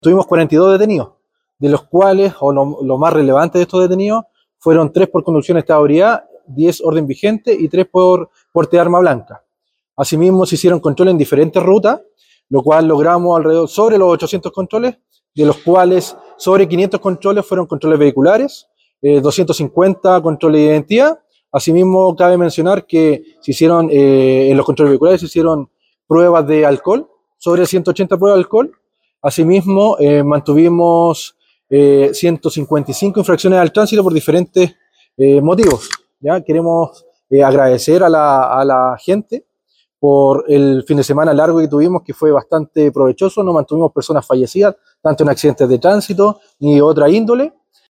tuvimos 42 detenidos, de los cuales, o lo más relevante de estos detenidos, fueron 3 por conducción en estado de ebriedad, 10 orden vigente y 3 por porte de arma blanca. Asimismo, se hicieron controles en diferentes rutas, lo cual logramos alrededor sobre los 800 controles, de los cuales sobre 500 controles fueron controles vehiculares, 250 controles de identidad. Asimismo, cabe mencionar que se hicieron, en los controles vehiculares se hicieron pruebas de alcohol, sobre 180 pruebas de alcohol. Asimismo, mantuvimos 155 infracciones al tránsito por diferentes motivos. ¿Ya? Queremos agradecer a la gente por el fin de semana largo que tuvimos, que fue bastante provechoso. No mantuvimos personas fallecidas, tanto en accidentes de tránsito ni otra índole.